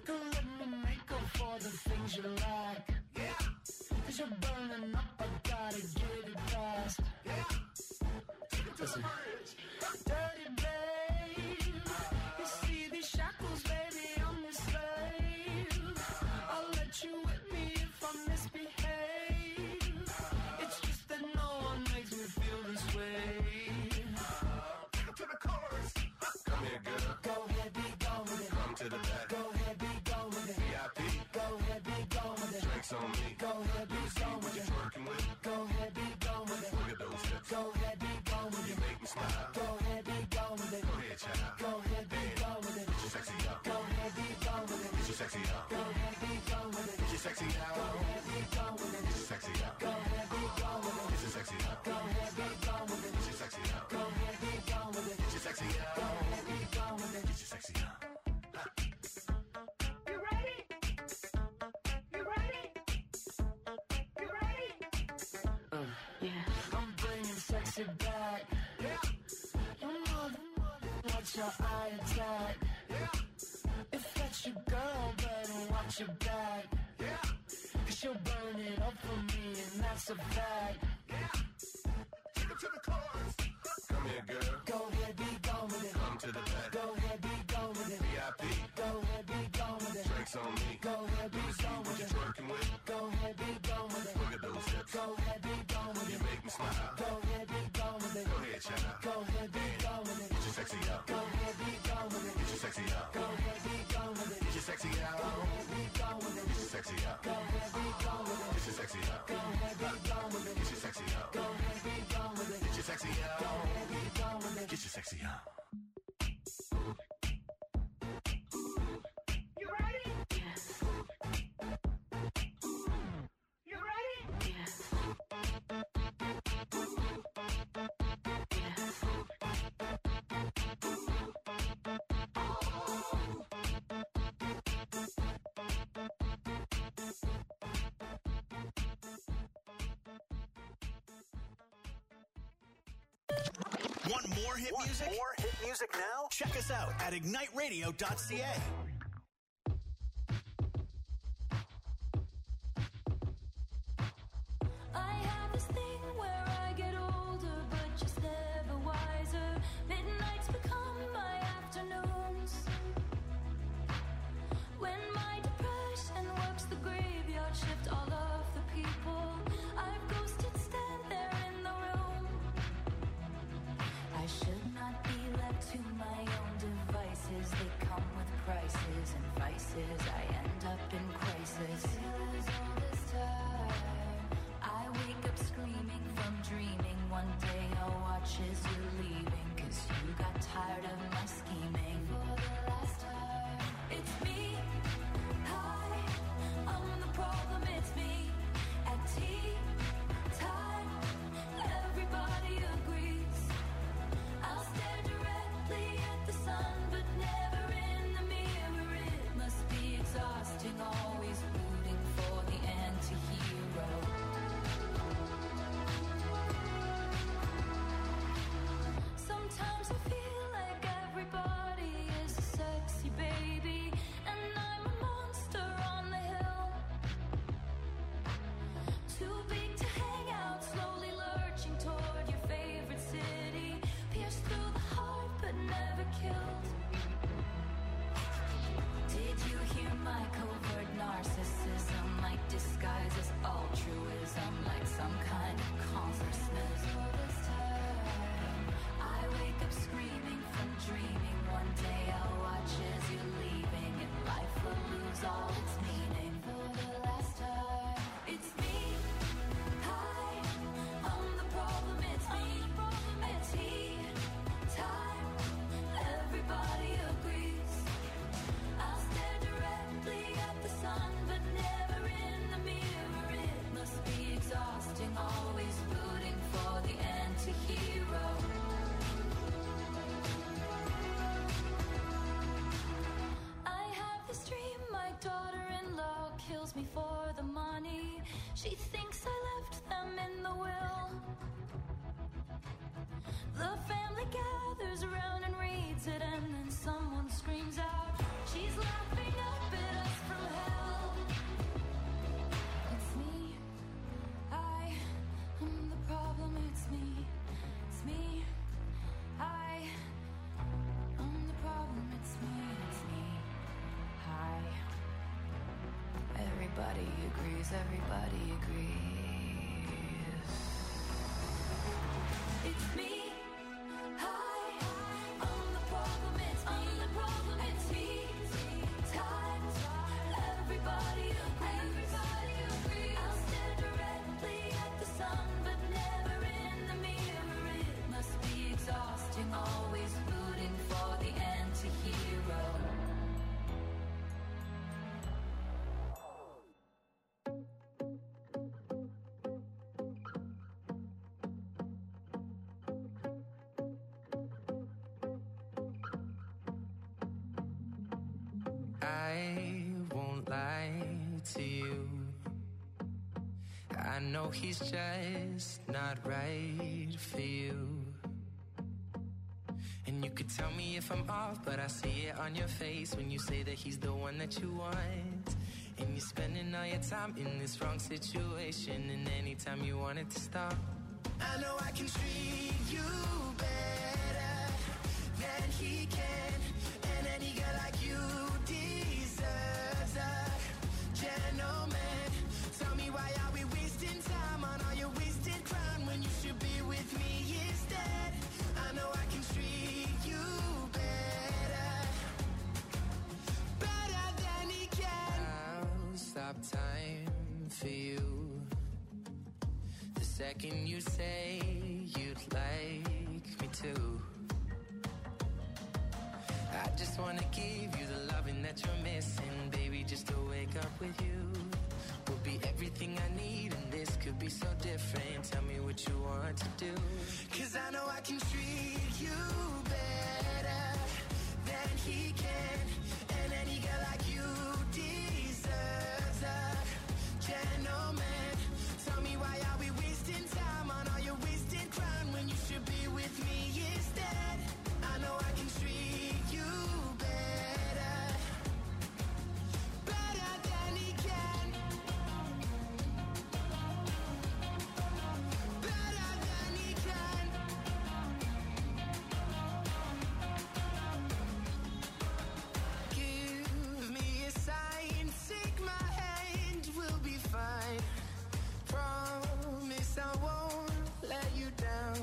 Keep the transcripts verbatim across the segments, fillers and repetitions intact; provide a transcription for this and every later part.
Don't let me make up for the things you lack. Yeah. Cause you're burning up, I gotta get it fast. Yeah. Listen. Dirty babe, you see these shackles, baby, I'm your slave. I'll let you whip me if I misbehave. It's just that no one makes me feel this way. Take it to the chorus. Come here, girl. Go ahead, be gone with it. Come to the back. Go ahead, be gone with it. V I P. Go ahead, be gone with it. Drinks on me. Go ahead, be gone with it. Working with. Go ahead, be gone with it. Look at those hips. Go ahead, be gone with it. You make me smile. Go ahead, be gone with it. Go ahead, child. Go ahead, be gone with it. Get your sexy out. Go ahead, be gone with it. Get your sexy out. Go ahead, be gone with it. Get your sexy out. Go ahead, be gone with it. Get your sexy out. Go ahead, be gone with it. Get your sexy out. Go ahead, be gone with it. Get your sexy out. Go ahead, be gone with it. Get your sexy out. Go ahead, be gone with it. Get your sexy out. You ready? You ready? You ready? Uh, yeah. I'm bringing sexy back. Yeah. You mother, watch your eye attack. Yeah. If that's your girl, better watch your back. Yeah. Cause she'll burn it up for me, and that's a fact. Yeah. Take it to the chorus. Come here, girl. Go ahead, be gone with it. Come to the back. Go ahead, be gone with it. V I P. Go ahead, be gone with it. Drinks on me. Go ahead, be gone with it. Working with. Go ahead, be gone with it. Look at those hips. Go ahead, be gone with it. You make me smile. Go ahead, be gone with it. Go ahead, child. Go ahead, be gone with it. Get your sexy out. Go ahead, be gone with it. Get your sexy out. Go ahead, be gone with it. Get your sexy out. Go ahead, be gone with it. Get your sexy out. Go ahead, be gone with it. Get your sexy out. Go ahead, be gone with it. Get your sexy out. Go ahead, be gone with it. Get your sexy out. Go ahead, be gone with it. Get your sexy out. You ready? Yes. You ready? Yes. Want more hit Want music? More hit music now? Check us out at ignite radio dot c a. I have this thing where I get older, but just never wiser. Midnights become my afternoons. When my depression works the graveyard shift, all of the people I've ghosted stand there in the room. I should not be left to my own devices. They come with prices and vices. I end up in crisis. Feels all this time. I wake up screaming from dreaming. One day I'll watch as you're leaving, cause you got tired of my scheming. For the last time, it's me. Hi, I'm the problem, it's me. At tea time, everybody agrees. I'll stare directly at the sun, but never in the mirror. It must be exhausting, always rooting for the anti-hero. Sometimes I feel like everybody is a sexy baby, and I'm a monster on the hill. Too big to hang out, slowly lurching toward your favorite city. Pierced through the heart, but never killed. Did you hear my covert narcissism? Like disguises altruism, like some kind of consciousness. All this time, I wake up screaming from dreaming. One day I'll watch as you're leaving, and life will lose all its meaning. For the last time, it's me. Hi, I'm the problem, it's me. At tea time, everybody agrees. I'll stare directly at the sun, but never in the mirror. It must be exhausting, always rooting for the anti-hero. I have this dream, my daughter-in-law kills me for the money. She thinks I left them in the will. The family gathers around and reads it, and then someone screams out, she's laughing up at everybody agrees, everybody agrees. It's me. Hi, I'm the problem. It's me. The problem. It's me. Times. Everybody agrees. Everybody agrees. I'll stare directly at the sun, but never in the mirror. It must be exhausting, always rooting for the anti-hero. I won't lie to you. I know he's just not right for you. And you could tell me if I'm off, but I see it on your face when you say that he's the one that you want. And you're spending all your time in this wrong situation, and anytime you want it to stop, I know I can treat you better than he can. And any girl like you deserves a gentleman. Tell me, why are we wasting time on all your wasted crown when you should be with me instead? I know I can treat you better, better than he can. I'll stop time for you the second you say you'd like me to. I just wanna give you the loving that you're missing, baby. Just to wake up with you will be everything I need, and this could be so different. Tell me what you want to do, 'cause I know I can treat you better than he can. And any girl like you deserves a gentleman. Tell me, why are we wasting time on all your wasted crown when you should be with me instead? I know I can treat you better, better than he can, better than he can. Give me a sign, take my hand, we'll be fine. Promise I won't let you down.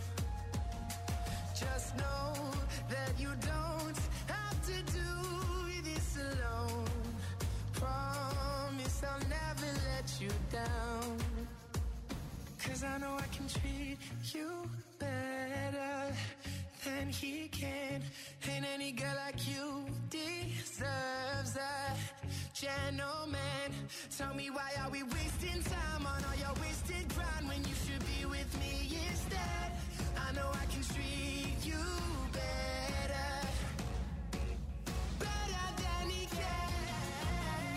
Just know that you don't have to do this alone. Promise I'll never let you down, 'cause I know I can treat you better than he can. And any girl like you deserves a gentleman. Tell me, why are we wasting time on all your wasted grind when you should be with me instead? I know I can treat you better, better than he can.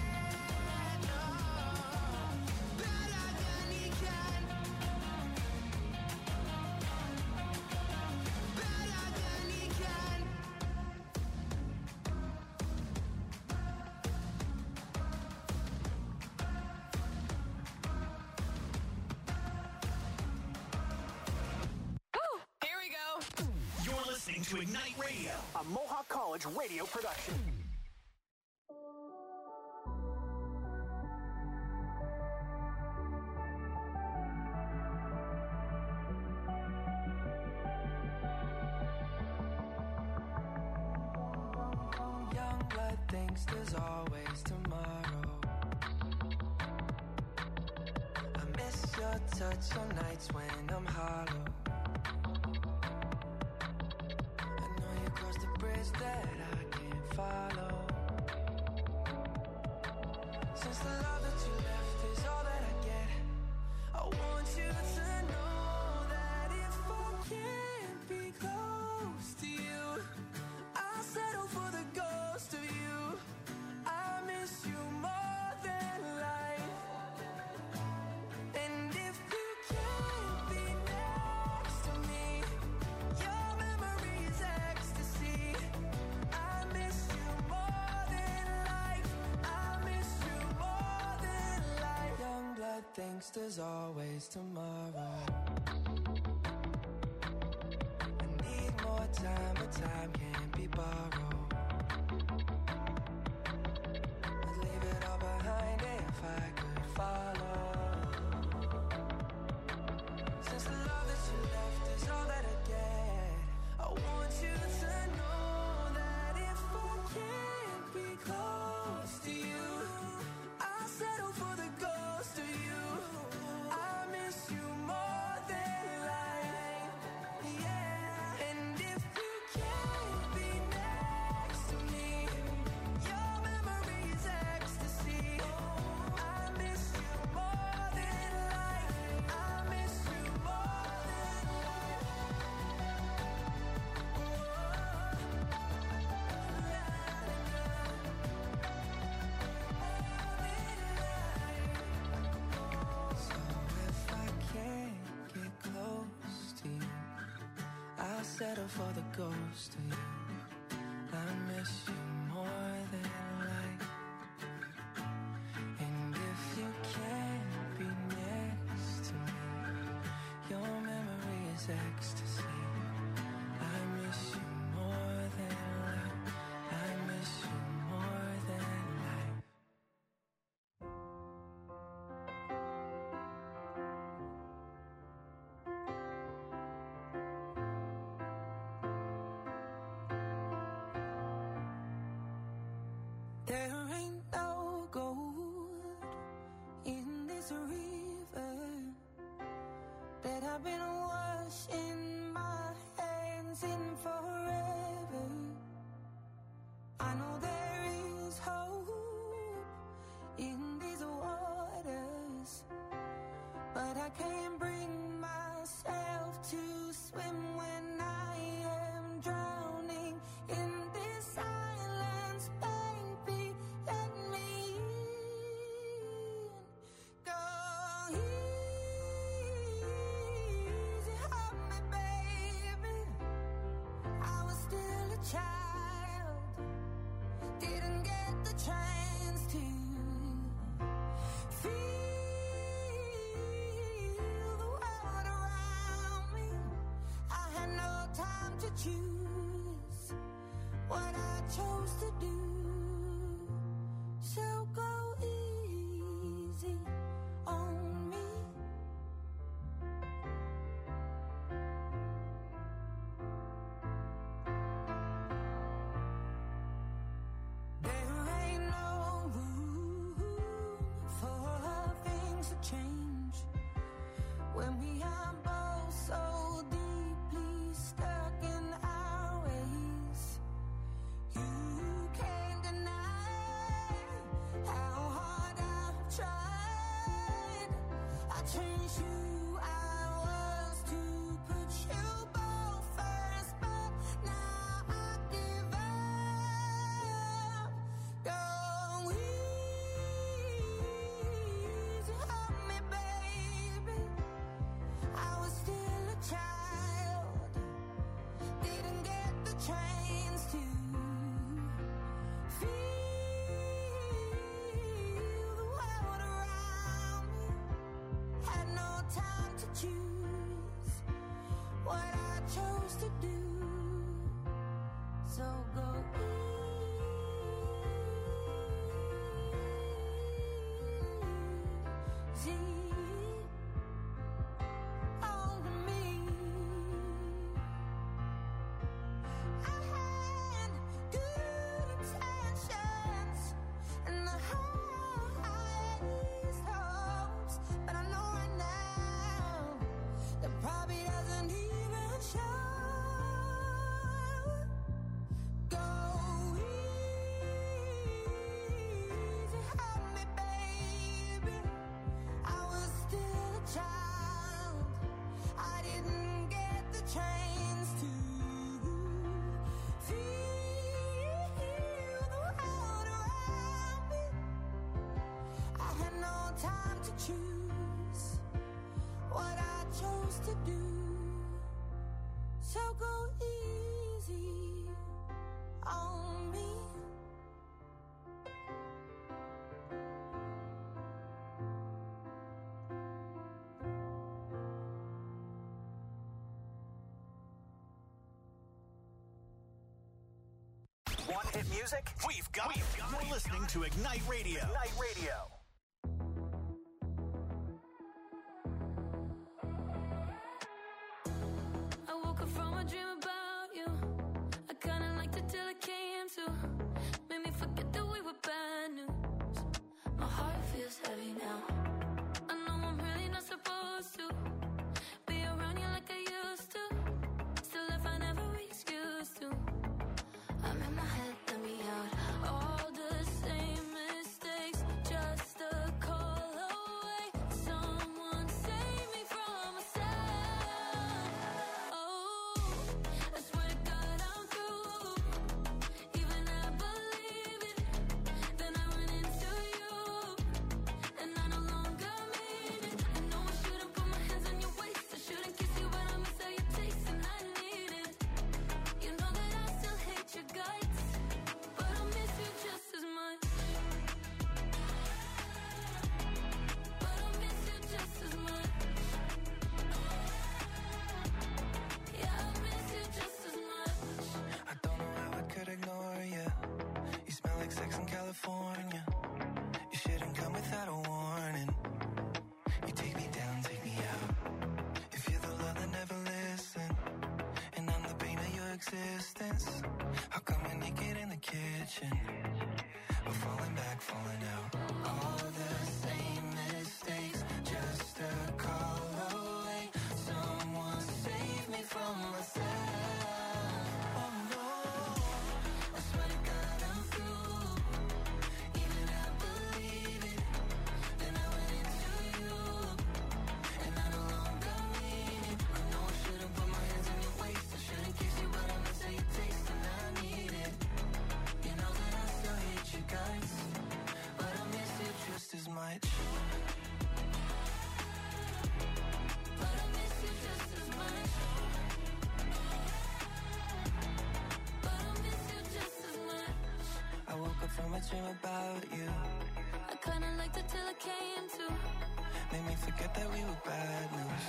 Oh, better than he can, better than he can. Here we go. You're listening to Ignite Radio, a Mohawk College radio production. Young blood thinks there's always tomorrow. I miss your touch on nights when I'm hollow. I know you crossed the bridge that I can't follow. Since the love that you left is all that I get, I want you to know that if I can't be close to you, I'll settle for the ghost of you. I miss you more than life. And if you can't be next to me, your memory is ecstasy. I miss you more than life. I miss you more than life. Young blood thinks there's always tomorrow. I need more time, but time can't be borrowed. I'd leave it all behind and follow. Since the love that you left is all that I get, I want you to know that if I can't be close to you, I'll settle for the ghost of you. I miss you more than life, yeah. And if you can't be next to me, your memory is ecstasy. I miss you more than life. I miss you more than life. So if I can't get close to you, I'll settle for the ghost of you. I miss you more than life. And if you can't be next to me, your memory is ecstasy. I miss you more than life. I miss you more than life. There ain't no gold in this river that I've been washing my hands in forever. I know there is hope in these waters, but I can't bring myself to swim when I am drowning in this silence. Baby, let me in. Go easy on me, baby. I was still a child, didn't get the chance to feel the world around me. I had no time to choose what I chose to do. So go easy on me. There ain't no room for things to change when we are both so deeply stuck in our ways. You can't deny how hard I've tried. I changed who I was to put you both first, but now I give up. Go easy on me, baby. I was still a child, didn't get the chance to feel the world around me. Had no time to choose what I chose to do. So go easy on me. I had good intentions and the highest hopes, but I know right now that probably doesn't even show. Go easy on me, baby. I was still a child, I didn't get the chance to feel the world around me. I had no time to choose what I chose to do. So go easy on me. Want hit music? We've got it. You're listening to Ignite Radio. Ignite Radio. California. You shouldn't come without a warning. You take me down, take me out. If you're the love that never listen, and I'm the pain of your existence, how come we're naked in the kitchen? We're falling back, falling out. All the same mistakes, just a call away. Someone save me from myself. Oh no, I swear to God I'm through. Even I believe it. Then I went into you, and I no longer mean it. I know I shouldn't put my hands on your waist. I shouldn't kiss you, but I miss how you taste, and I need it. You know that I still hate you guys, but I miss you just as much. But I miss you just as much. But I miss you just as much. I woke up from a dream about you. I kinda liked it till I came to. Made me forget that we were bad news.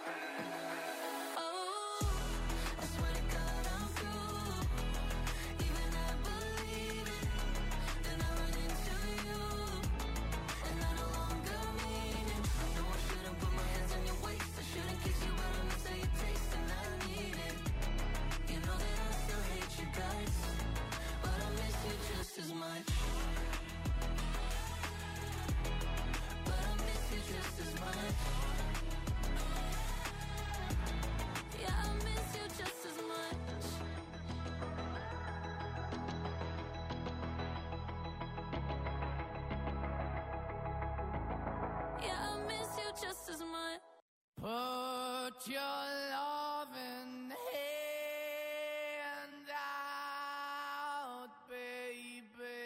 Oh, I swear to God I'm through. Even I believe it. Then I run into you, and I no longer mean it. I know I shouldn't put my hands on your waist. I shouldn't kiss you, but I miss how you taste, and I need it. You know that I still hate you guys, but I miss you just as much. But I miss you just as much. yeah, I miss you just as much. Yeah, I miss you just as much. Put your loving hand out, baby,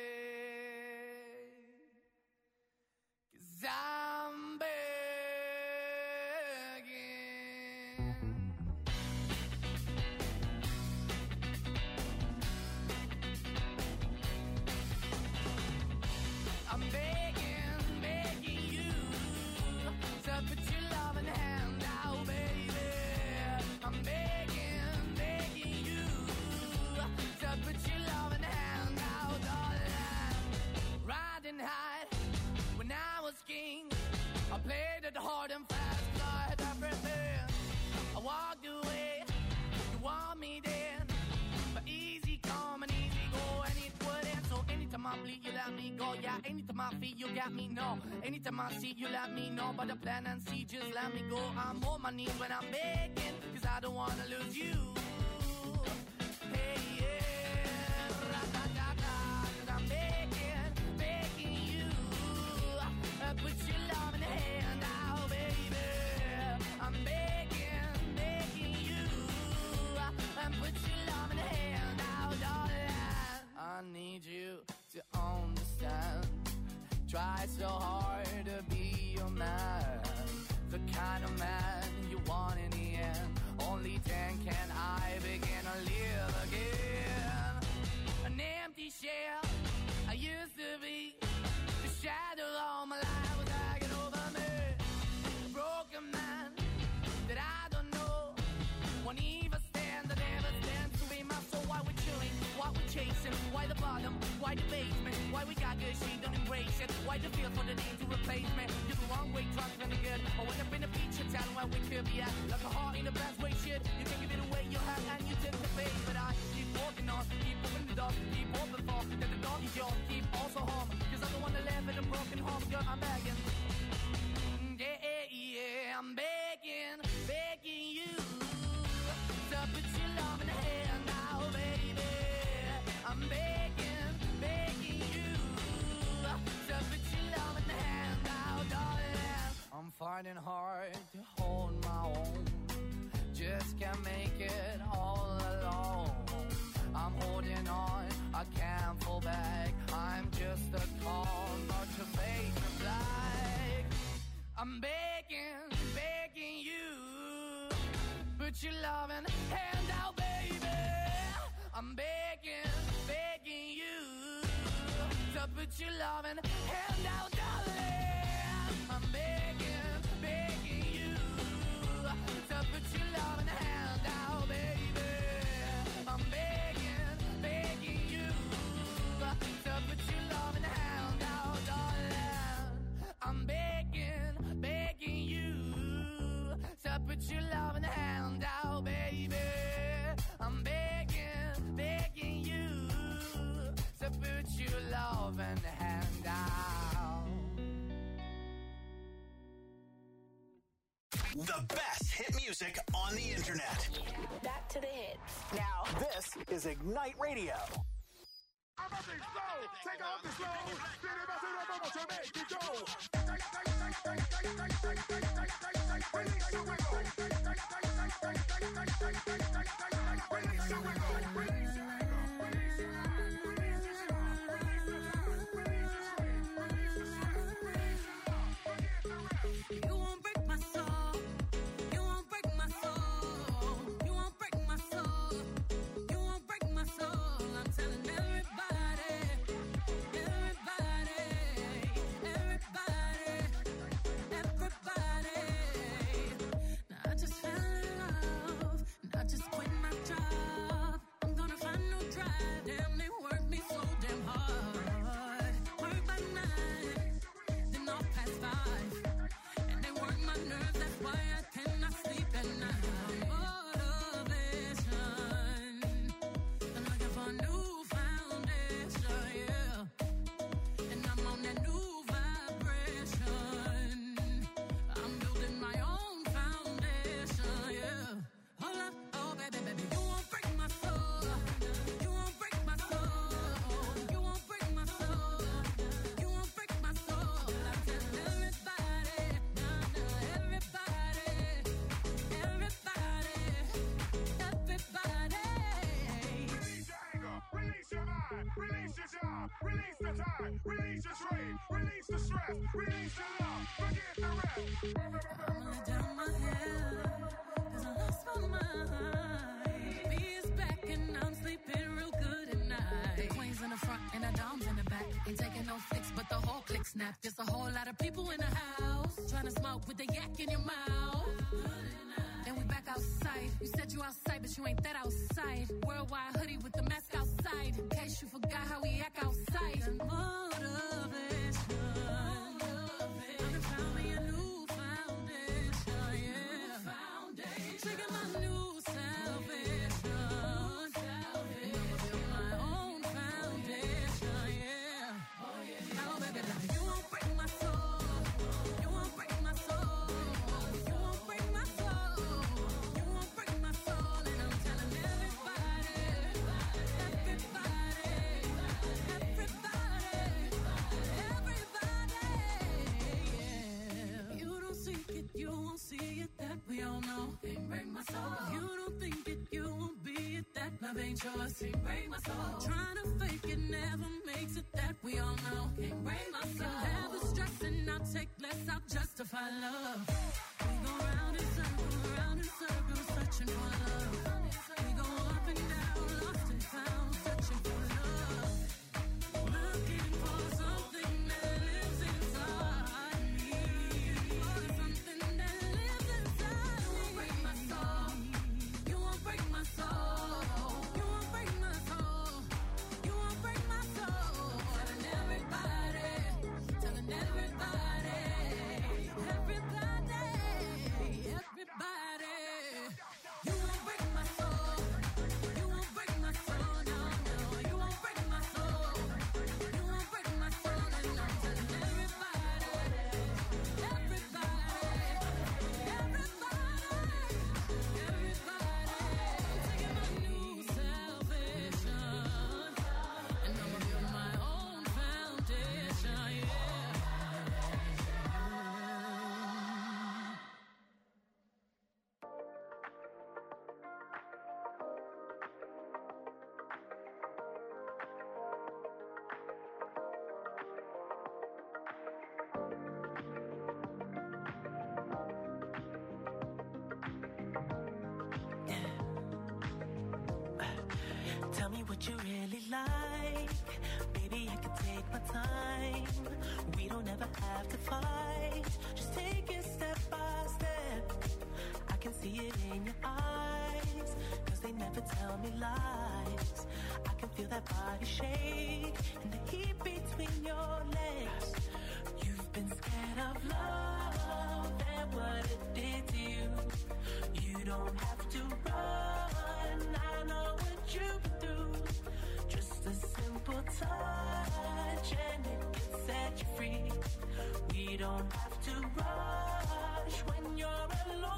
'cause I'm begging. I'm begging, begging you to put your loving hand out, baby. I'm begging, begging you to put your loving hand out, darling. Riding high when I was king, I played it hard and fast, I had everything. I walked away, you want me then, but easy come and easy go, and it wouldn't. So anytime I bleed, you let me go. Yeah, anytime I feel, you got me, no. Anytime I see, you let me know. But the plan and see, just let me go. I'm on my knees when I'm begging, 'cause I don't wanna lose you. Hey, yeah, ra-da-da-da, 'cause I'm begging, begging you. Uh, put your love in the hand out, baby. I'm begging, begging you. Uh, and put your love in the hand out, darling. I need you to understand. Try so hard to be your man, the kind of man you want in the end. Only then can I begin to live again. An empty shell I used to be, the shadow all my life was hanging over me. A broken man that I don't know, won't even stand, I never stand to be my soul. Why we're chilling, why we're chasing, why the bottom, why the basement, why we got good, she don't embrace it. Why the feel for the need to replace me? You're the wrong way, trying to the good. I went up in a feature town where we could be at, like a heart in the best way, shit. You can give it away, you have, and you tend to pay. But I keep walking on, keep moving the dog, keep open for that the dog is yours, keep also home. 'Cause I don't wanna live in a broken home, girl, I'm begging. Yeah, yeah, yeah, I'm begging, begging you to put your love in the hand now, baby. I'm begging, begging you to put your love in the hand now, darling. I'm finding hard to hold my own, just can't make it all alone. I'm holding on, I can't fall back. I'm just a call, not to fade the black. I'm begging, begging you, put your loving hand out, baby. I'm begging, begging you to put your loving hand out, darling. I'm begging, begging you to put your loving hand out, baby. I'm begging, begging you to put your loving hand out. The best hit music on the internet. Back to the hits. Now, this is Ignite Radio. I'm a big flow. Take off the slow. To make it go. Release the wiggle. Release the wiggle. Release the You won't break my soul. You won't break my soul. You won't break my soul. You won't break my soul. I'm telling everybody, everybody, everybody, everybody. Now I just fell in love. And I just quit my job. I'm gonna find no drive. Damn, they work me so damn hard. Work by nine, then off past five. Nerves, that's why I cannot sleep at night. Motivation. I'm looking for a new foundation, yeah. And I'm on that new vibration. I'm building my own foundation, yeah. Hold up, oh baby, baby, you won't break my soul. You won't break my soul. You won't break my soul. You won't break my soul. I'm telling everybody. Release your job, release the time, release your strain, release the stress, release the love, forget the rest. I'm gonna down my head, cause I lost my mind. B is back and I'm sleeping real good at night. The queen's in the front and the dom's in the back. Ain't taking no flicks, but the whole click snap. Just a whole lot of people in the house, trying to smoke with the yak in your mouth. Then we back outside. You said you outside, but you ain't that outside. Worldwide hoodie with the mask outside. In case you forgot how we act outside. Motivation. I found me a new foundation, yeah. Trigger my new salvation. And I'ma build my own foundation, yeah. Oh, baby, baby, you won't break my soul. You won't break my soul. You won't break my soul. You won't break my soul. And I'm telling everybody, everybody, everybody, everybody, yeah. You don't seek it, you won't see it, that we all know. Can't break my soul. You don't think it, you won't be it, that love ain't yours. Can't break my soul. Trying to fake it never makes it, that we all know. Can't break my soul. Have the stress and I'll take less, I'll justify love. We go round in circles, round in circles, searching for love. We go up and down, lost and found, searching for love. Looking for something that lives inside me. For something that lives inside me. You won't break my soul. You won't break my soul. You won't break my soul. You won't break my soul. Telling everybody, telling everybody, everybody, everybody. You won't break my soul. You won't break my soul. No, no. You won't break my soul. You won't break my soul. And I'm telling everybody, everybody, everybody, everybody. Taking my new salvation, and I'ma build my own foundation, yeah. Tell me what you really like. Baby, I can take my time. We don't ever have to fight. Just take it step by step. I can see it in your eyes, cause they never tell me lies. I can feel that body shake and the heat between your legs. You've been scared of love and what it did to you. You don't have to run, I know what you've been through. Just a simple touch and it can set you free. We don't have to rush when you're alone.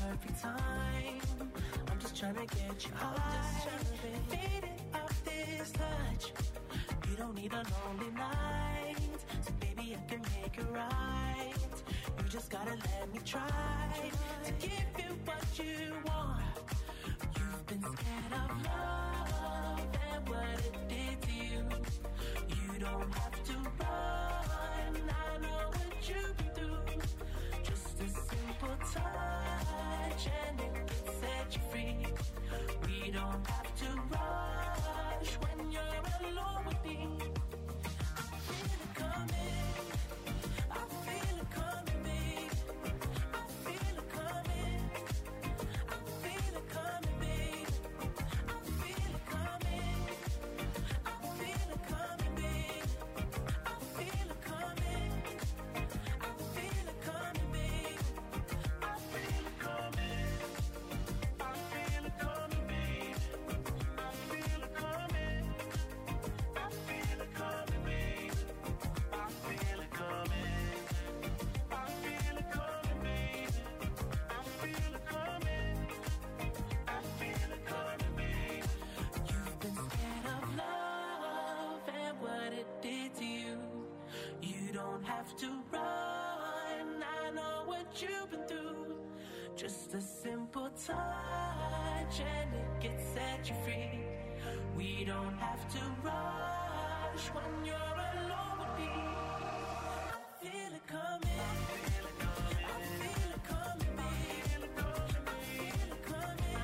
perfect time. I'm just trying to get you high. Faded off this touch. You don't need a lonely night, so baby I can make it right. You just gotta let me try to give you what you want. You've been scared of love and what it did to you. You don't have to run, I know what you've been through. Just a simple touch and it can set you free. We don't have to rush when you're alone with me. I feel it coming, I feel it coming, babe. I feel it coming, I feel it coming, babe. I feel it coming, I feel it coming, babe. I feel it coming, I feel it coming, babe. I feel it coming, I feel it coming, babe. I feel it coming, I feel it coming, babe. I feel it coming, I feel it coming, babe. I feel it coming, I feel it coming, babe. You've been scared of love and what it did to you. You don't have to run, I know what you've been through. Just a simple touch and it can set you free. We don't have to rush when you're alone with me. I feel it coming, I feel it coming, I feel it coming, babe. I feel it coming,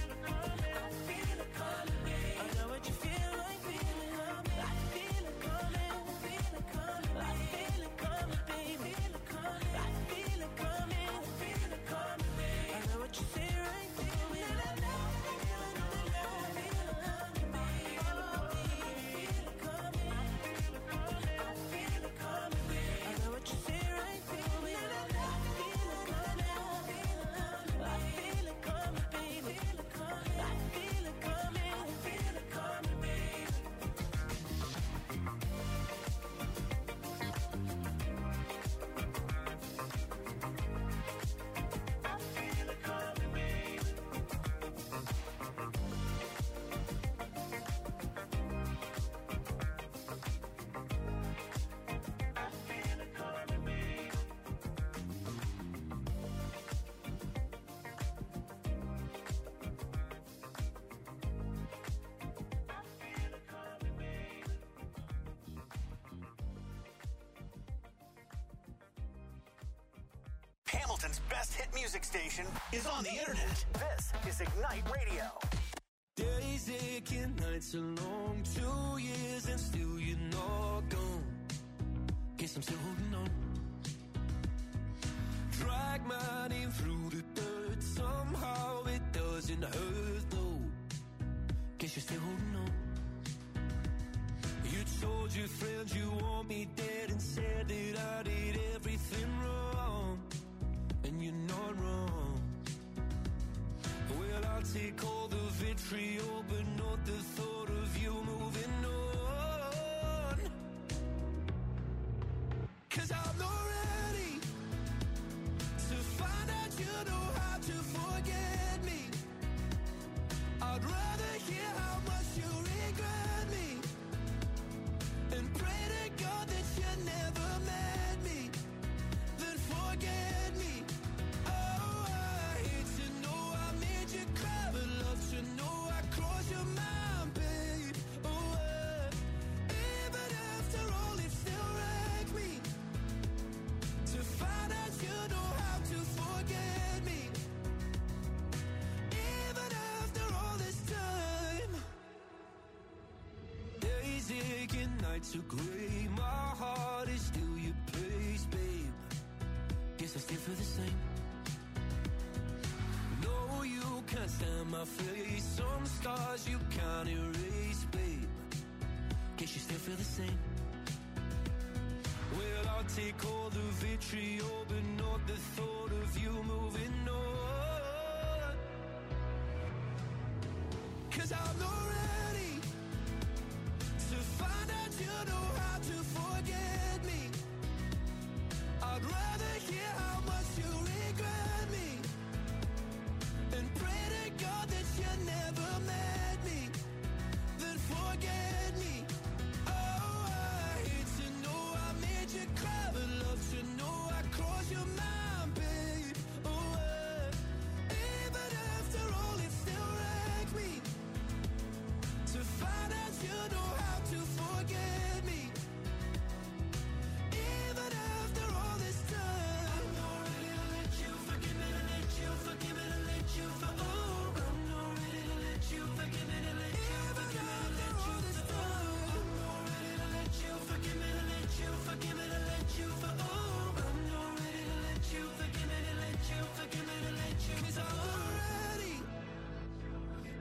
I feel it coming, babe. I know what you feel like, feel it coming. I feel it coming, feel it coming, I feel it coming, babe. Feel it coming, I feel it coming, feel it coming, babe. I know what you say right, feel it. I know, feel it, I know, feel it coming, babe. Feel it coming, I feel it coming, I feel it coming, babe. I know what you say right, feel it. I know, feel it coming, feel it coming, I feel it coming, babe. Feel it coming, I feel it coming, feel it coming, babe. I feel it coming, babe. I feel it coming, babe. I feel it coming, babe. Hamilton's best hit music station is on the internet. This is Ignite Radio. Days aching, nights are long, two years and still you're not gone. Guess I'm still holding on. Drag my name through the dirt, somehow it doesn't hurt though. Guess you're still holding on. You told your friends you want me dead and said that I did everything wrong. And you're not wrong. Well, I'll take all the vitriol, but not the thought of you moving on. Cause I'm not ready to find out you know how to forget me. I'd rather hear how much you regret me and pray to God that you never met me, then forget me. Oh, I hate to know I made you cry, but love to know I crossed your mind, babe. Oh, uh, even after all, it still wrecked me to find out you know how to forget me. Even after all this time, days aching, nights are gray. My heart is still your place, babe. Guess I still feel the same. No, you can't stand my face. Some scars you can't erase, babe. Guess you still feel the same. Well, I'll take all the vitriol, but not the thought of you moving on. Cause I'm not ready to find out you know how to forget me. I'd rather hear how much you regret me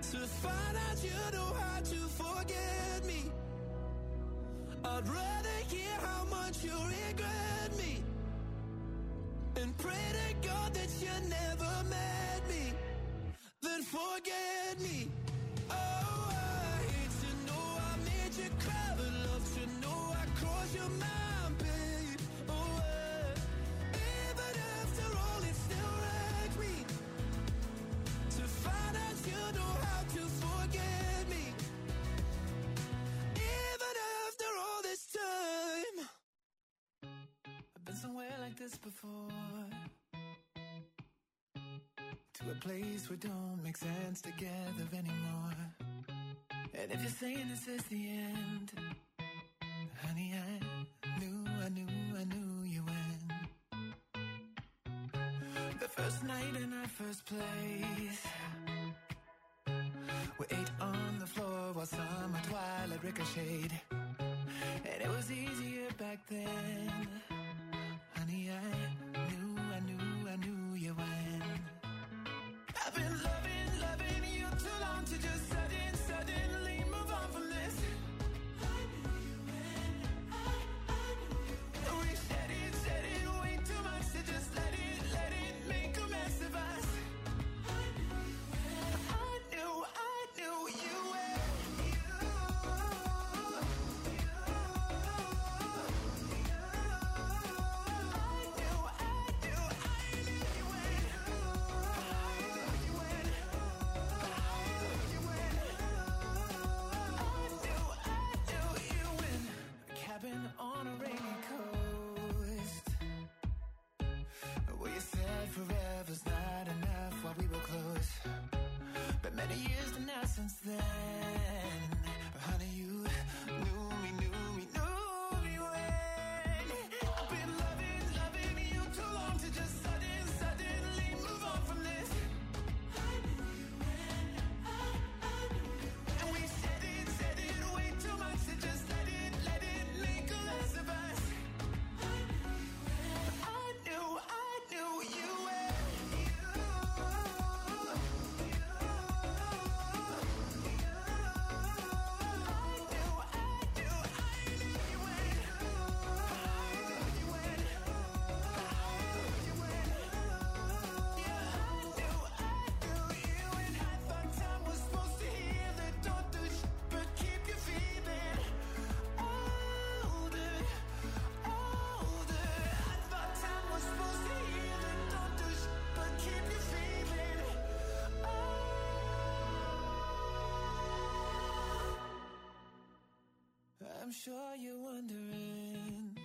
to find out you know how to forget me. I'd rather hear how much you regret me and pray to God that you never met me than forget me. Oh, I hate to know I made you cry, but love to know I crossed your mind, babe. Oh, uh, even after all, it still wrecks me to find out you know how to forget me. Even after all this time, I've been somewhere like this before, to a place where don't make sense together anymore. And if you're saying this is the end, honey, I knew, I knew, I knew you win. The first night in our first place, we ate on the floor while summer twilight ricocheted. And it was easier back then, honey, I knew, I knew, I knew you win. I've been loving, loving you too long to just sudden, suddenly move on from this. I knew you when, I, I knew you when. We said it, said it way too much to just let it, let it make a mess of us. I knew you when, I knew, I knew you when. You, you, you. I knew, I knew, I knew you when. On a rainy coast, where you said forever's not enough while we were close. But many years to now since then, honey, you knew me, knew me, knew me when. I've been loving, loving you too long to just sudden, suddenly move on from this. I knew you when, I, I knew you when. And we said it, said it way too much to just let it, let it make a mess of us. I knew you when, I knew, I knew you when. You, you, you. I knew, I knew, I knew you when. I knew you when. I knew you when. Yeah, I knew, I knew you when. I thought time was supposed to heal it, don't do sh- but keep you feeling older, older. I thought time was supposed to heal it, don't do sh- but keep you feeling old. I'm sure you're wondering,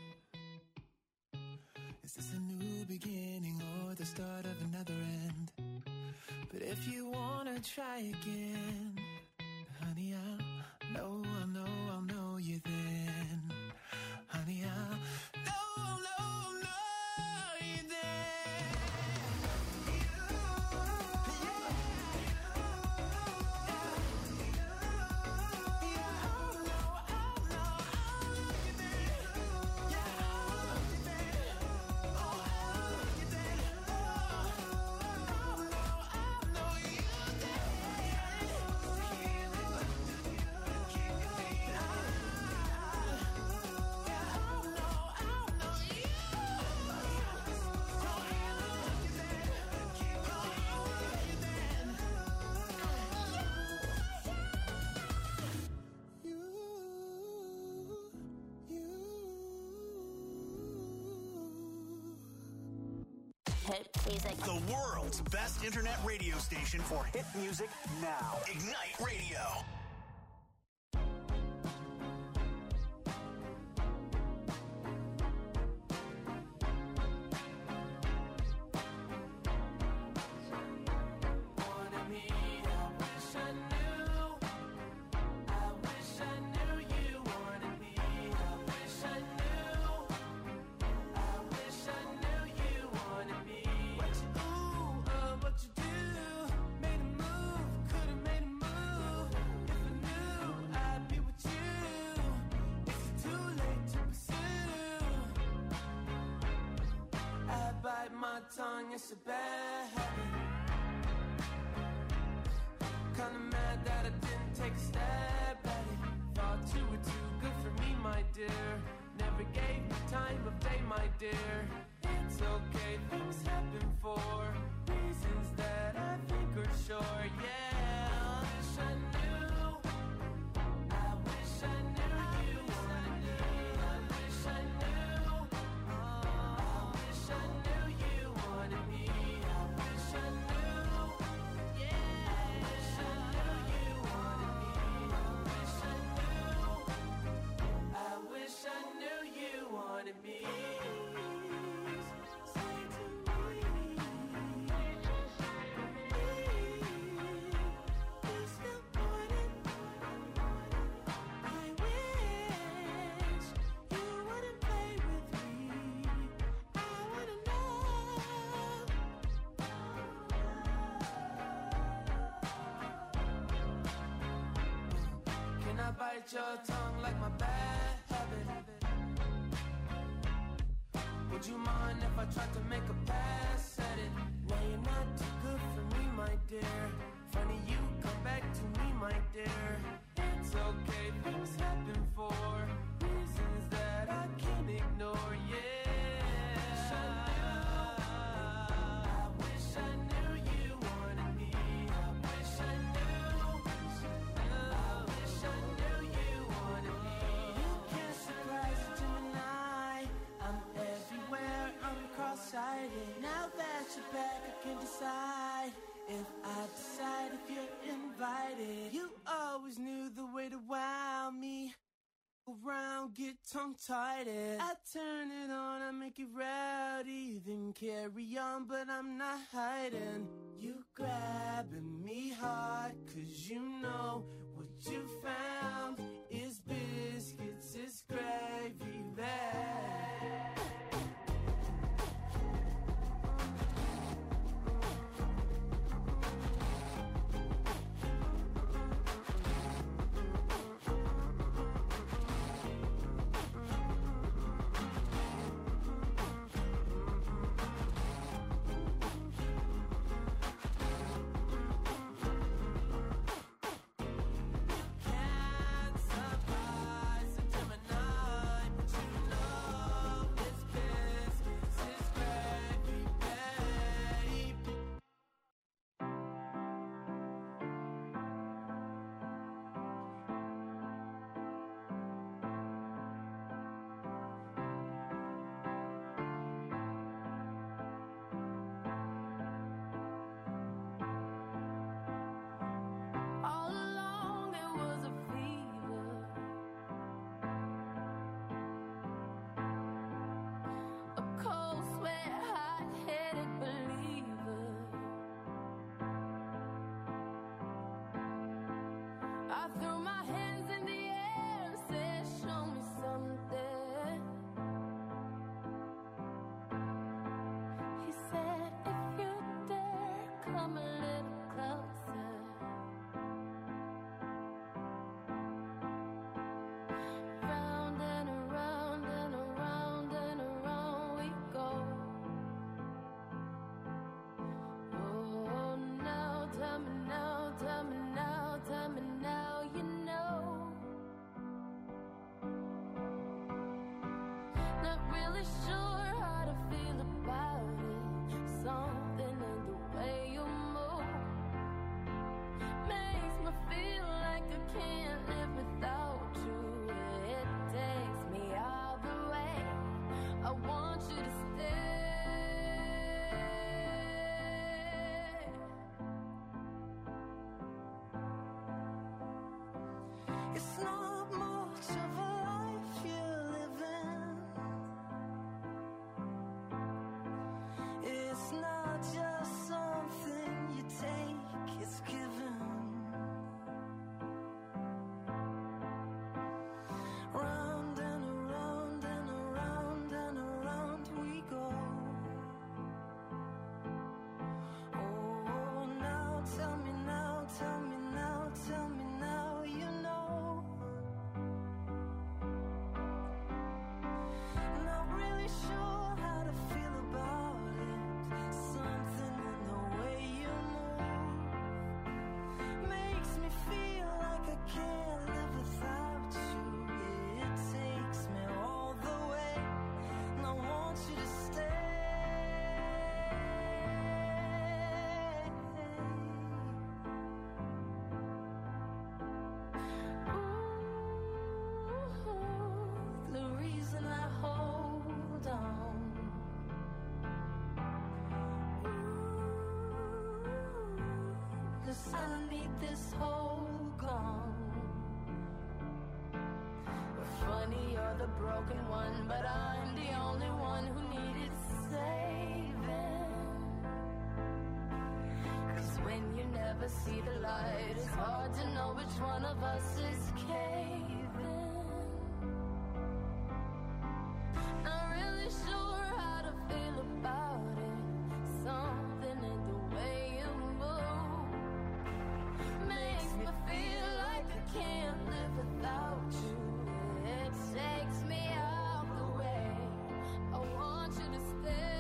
is this a new beginning or the start of another end? But if you wanna try again, honey, I'll know, I'll know, I'll know you then. Honey, I'll know, I'll know, I'll know you then. Yeah, I'll know, I'll know, I'll know you then. Yeah, I'll know you then. Oh, I'll know you then. Oh, I'll know, I'll know you then. Heal it, keep you feeling. Yeah, I'll know, I'll know you. So heal it, you then. Keep going, you then. You, you. Hit music. The world's best internet radio station for hit music now. Ignite Radio. Wanted me, I wish I knew. I wish I knew you wanted me. I wish I knew. I wish I knew you wanted me. What you do, uh, what you do? Made a move, could've made a move. If I knew, I'd be with you. Is it too late to pursue? I bite my tongue, it's a bad habit. Kinda mad take a step at it. Thought you were too good for me, my dear. Never gave me time of day, my dear. It's okay, things happen for reasons that I think are sure. Yeah, I wish I knew. I wish I knew you wanted me. I wish I knew. I wish I knew you wanted me. I wish I knew. Yeah, I wish I knew you wanted me. I wish I knew. I wish I knew you wanted me. Bite your tongue like my bad habit. Would you mind if I tried to make a pass at it? Now you're not too good for me, my dear. Funny you come back to me, my dear. It's okay, things happen for reasons that I can't ignore. Yeah, I wish I knew you wanted me. I wish I knew. I wish I knew you wanted me. You can't surprise a Gemini. I'm everywhere, I'm cross-sighted. Now that you're back, I can decide if I decide if you're invited. You always knew the way to wow me. Around, get tongue-tied. I turn it on, I make it rowdy. Then carry on, but I'm not hiding. You grabbing me hard, cause you know what you found is biscuits, is gravy there. It's not much of a life you're living. this hole gone? Funny, you're the broken one, but I'm the only one who needed saving. Cause when you never see the light, it's hard to know which one of us is caving. Not really sure how to feel about it. Something in the way you move makes me feel like I can't live without you. It takes me out the way. I want you to stay.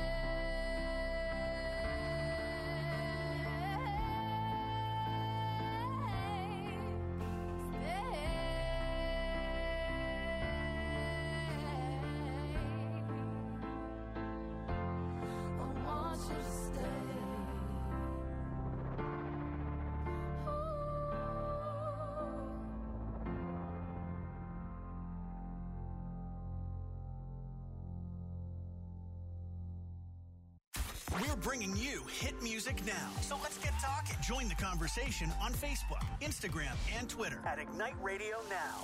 We're bringing you hit music now. So let's get talking. Join the conversation on Facebook, Instagram, and Twitter at Ignite Radio Now.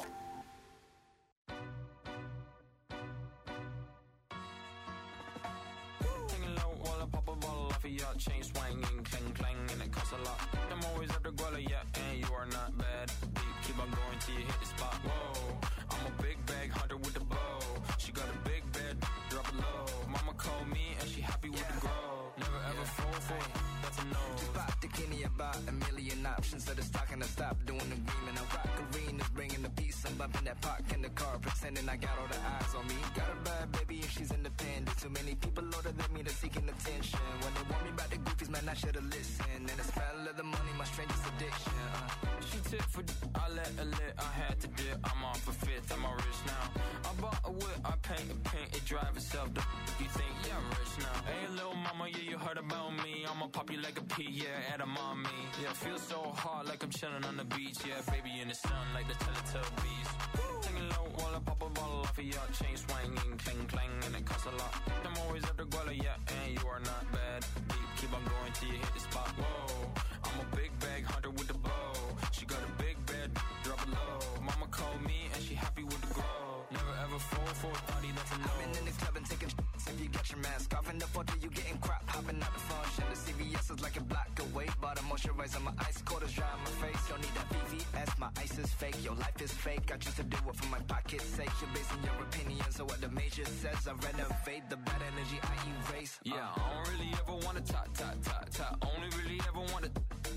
Taking low while I pop a bottle off of your chain swinging, clang clang, and it costs a lot. I'm always at the guala, yeah, and you are not bad. Deep, keep on going till you hit the spot. Whoa, I'm a big bag hunter with the bow. She got a big bed, drop it low. Mama called me and she happy with the grow. Never ever yeah. fall for it, that's a no. Just pop the Kenny about a million options. So the stock and I stop doing the green. And I rock arenas, bringing the peace. I'm bumping that park in the car, pretending I got all the eyes on me. Got a bad baby and she's independent. Too many people older than me, they're seeking attention. When they want me about the goofies, man, I should've listened. And the smell of the money, my strangest addiction. Uh. She tip for d- I let her lit, I had to dip. I'm off a fifth, I'm all rich now. I bought a whip, I paint a paint, it drive itself. The f- you think, yeah, I'm rich now. Hey, little mama, yeah, you heard about me. I'ma pop you like a pea, yeah, at a mommy. Yeah, feel so hot like I'm chilling on the beach. Yeah, baby in the sun like the Teletubbies. Taking low while I pop a bottle off of your chain swinging, clang clang, and it costs a lot. I'm always at the guala, yeah, and you are not bad. Deep, keep on going till you hit the spot. Whoa, I'm a big bag hunter with the bow. She got a big bed, drop it low. Mama called me and she happy with the grow. Never ever fall for a thotty, that's a no. I've been in the club and taking sh- if you get your mask off. In the photo you getting crap, hopping out the function. The C V S is like a block away. But I'm moisturizing my ice, quarters dry on my face. Don't need that V V S, my ice is fake. Your life is fake, I choose to do it for my pocket's sake. You're basing your opinions on what the major says. I renovate the bad energy I erase. Yeah, uh. I don't really ever wanna talk, talk, talk, talk. Only really ever wanna.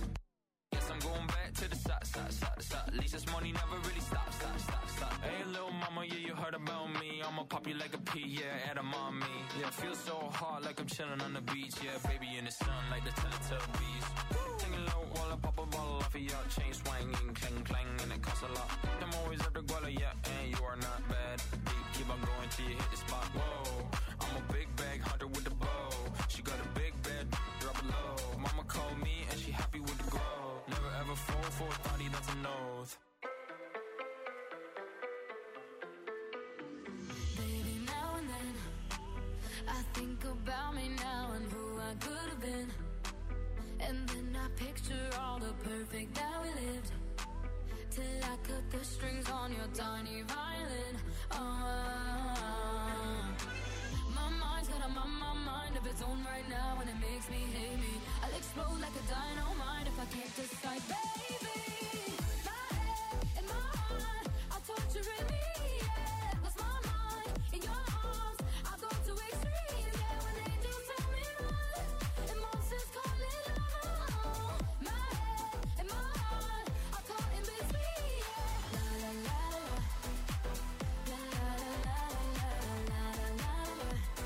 I'm going back to the side, side, side, side. At least this money never really stops, stop, stop, stop. Hey, little mama, yeah, you heard about me. I'ma pop you like a pea, yeah, at a mommy. Yeah, feel so hot like I'm chilling on the beach. Yeah, baby in the sun like the Teletubbies. Taking low while I pop a bottle off of your chain swinging, clang clang, and it costs a lot. I'm always at the guala, yeah, and you are not bad. Deep, keep on going till you hit the spot. Whoa, I'm a big bag hunter with the bow. She got a big bed, drop it low. Mama called me and she happy with the grow. Never ever fall for a thotty, that's an oath. Baby, now and then I think about me now and who I could have been. And then I picture all the perfect that we lived. Till I cut the strings on your tiny violin. Oh, my mind's got a my, my mind of its own right now, and it makes me hate me. I'll explode like a dynamite if I can't decide, baby. My head and my heart are torturing me, yeah. Lost my mind in your arms, I go to extremes, yeah. When angels tell me run, and monsters call it love. My head and my heart are caught in between, yeah. La la la la, la la la la la la la la.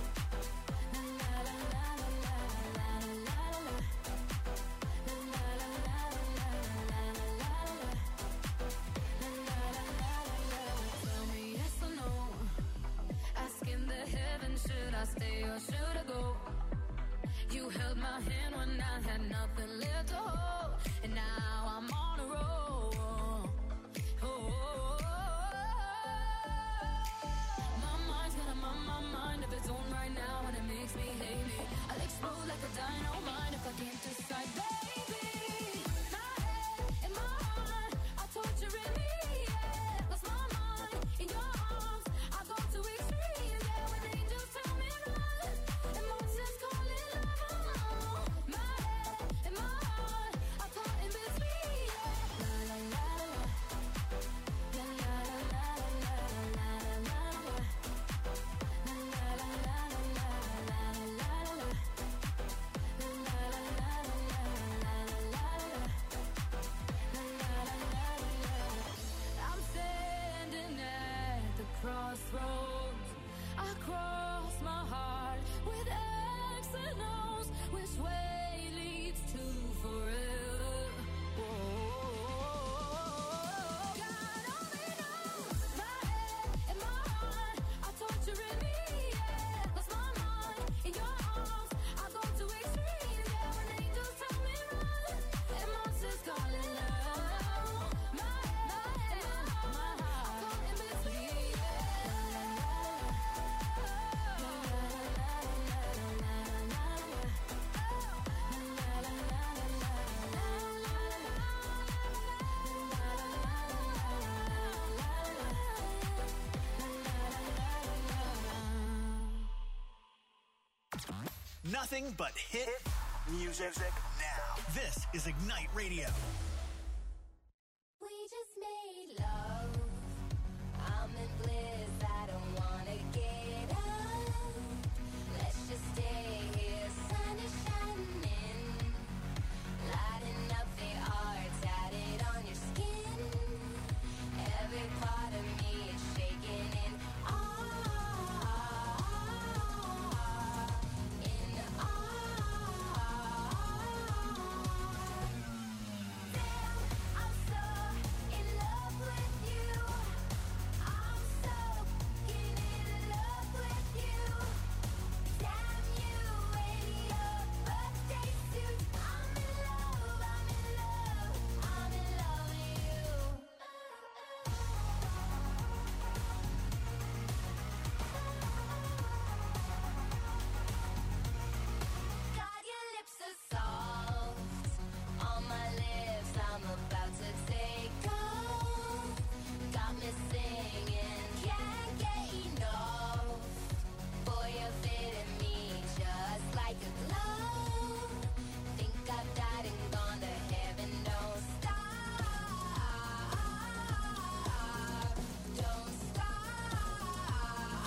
Should I stay or should I go? You held my hand when I had nothing left to hold, and now I'm on a roll. Oh, oh, oh, oh. My mind's got a my, my mind of its own right now, and it makes me hate me. I'll explode like a dynamite if I can't decide, baby. My head and my Nothing but hit music now. This is Ignite Radio. We just made love. I'm in bliss. I don't wanna get up. Let's just stay here. Sun is shining, lighting up the art tatted on your skin. Every part of me is shaking in awe, in awe. Damn, I'm so in love with you. I'm so in love with you. Damn you, radio birthday suit. I'm in love, I'm in love, I'm in love with you. God, your lips are soft on my lips. I'm about to take off. Got me singing, can't get enough. Boy, you're fitting me just like a glove. Think I've died and gone to heaven. Don't stop, don't stop.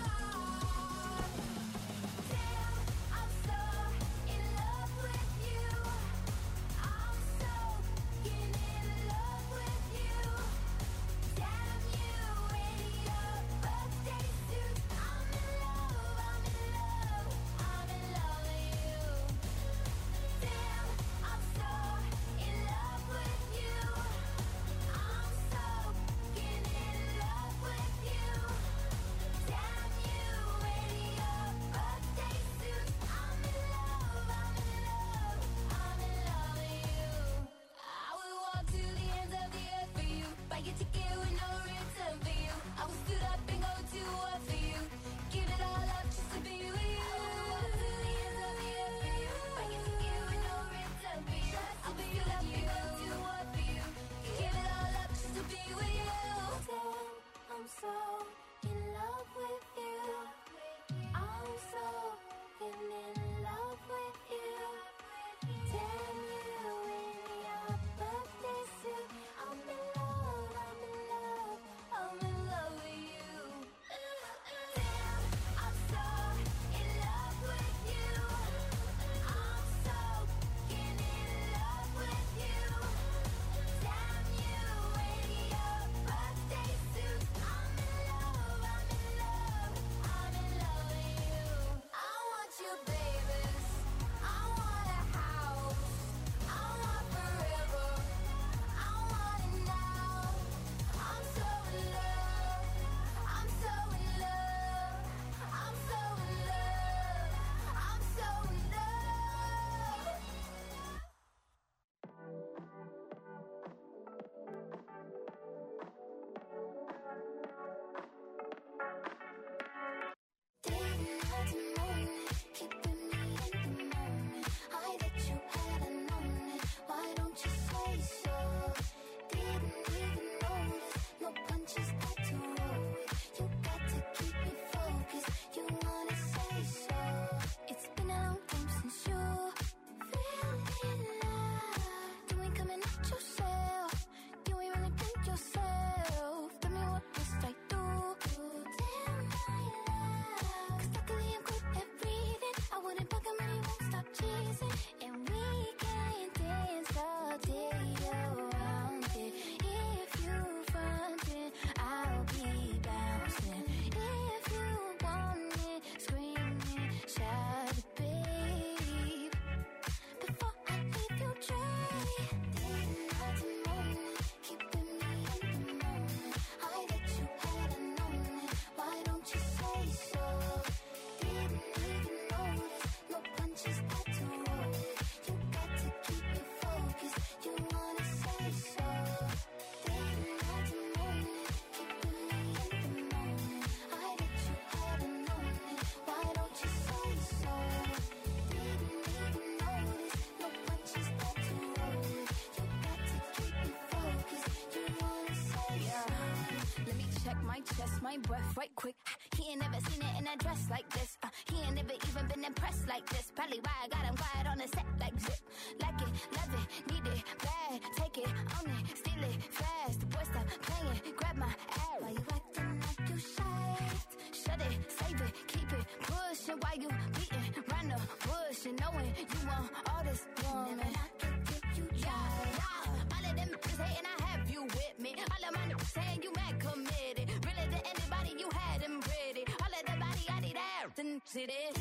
Damn, I'm so in love with you. I'm so in love with you. Damn you, radio birthday suit. I'm in love, I'm in love, I'm in love with you. Damn, I'm so in love with you. I'm so in love with you. Damn you, radio birthday suit. I'm in love, I'm in love, I'm in love with you. I would walk to the ends of the earth for you. Buy your ticket with no return for you. I would stood up and go to war for you. Give it all up just to be with you. I would walk to the ends of the earth for you. Buy your ticket with no return for you. I would stood up and go to war for you. Give it all up just to be with you. Damn, I'm so in love with you. I'm so in love with you. Damn you in your birthday suit. I'm in love, I'm in love, I'm in love with you. Damn, I'm so in love with you. I'm so in love with you. Damn you in your birthday suit. I'm in love, I'm in love, I'm in love with you. I want you, babies. I want a house. I want forever. I want it now. I'm so in love. I'm so in love. I'm so in love. I'm so in love. Didn't have to moan it, keeping me in the moment. I that you hadn't known it. Why don't you say so? Didn't even notice. No punches got to roll with. You got to keep me focused. You wanna say so? It's been a long time since you fell in love. You ain't coming at yourself. You ain't really think yourself. Tell me what must I do? Damn my love. 'Cause luckily I'm good at breathing. I wouldn't bug him and he won't stop chasing. And we can dance all day around it. If you frontin', I'll be bouncing. If you want it, screaming, shout it, babe. Before I leave you dry. Didn't have to moan it, keeping me in the moment. I that you hadn't known it. Why don't you say so? Didn't even notice. No punches got to roll with. You got to keep me focused. You wanna say so? Didn't have to moan it, keeping me in the moment. I that you hadn't known it. Why don't you say so? Didn't even notice. No punches got to roll with. You got to keep me focused. You wanna say so? Let me check my chest, my breath right quick. He ain't never seen it in a dress like this. Uh, he ain't never even been impressed like this. Probably why I got him quiet on the set like zip. Like it, love it, need it, bad. Take it, own it, steal it, fast. The boy stop playing, grab my ass. Why you acting like you shy? Shut it, save it, keep it pushing. Why you beating round the bush and knowing you want all this woman? Never knock it till you try. Yeah. All of them bitches hating, I have you with me. All of my niggas saying you mad committed. Really to anybody you had them pretty. All of the body I need out and sit it.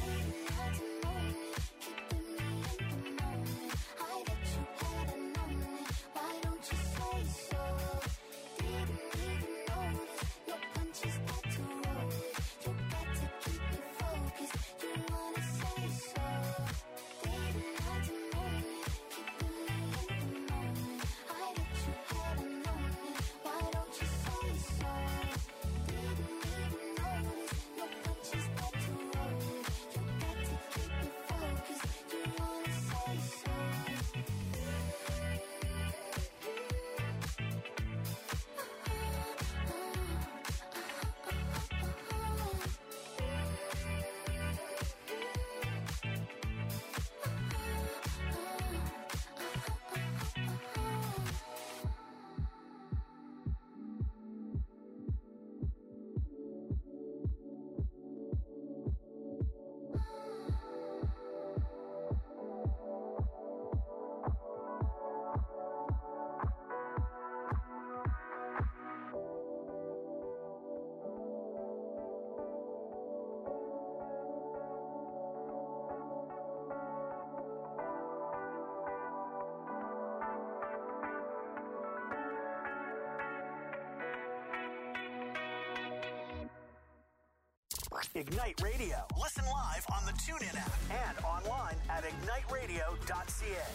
Ignite Radio. Listen live on the TuneIn app and online at ignite radio dot c a.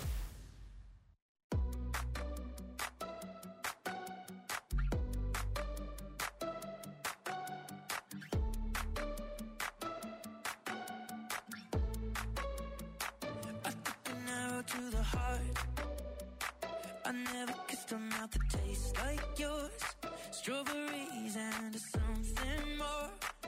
To the heart, I never kissed a mouth that tastes like yours. Strawberries and something more.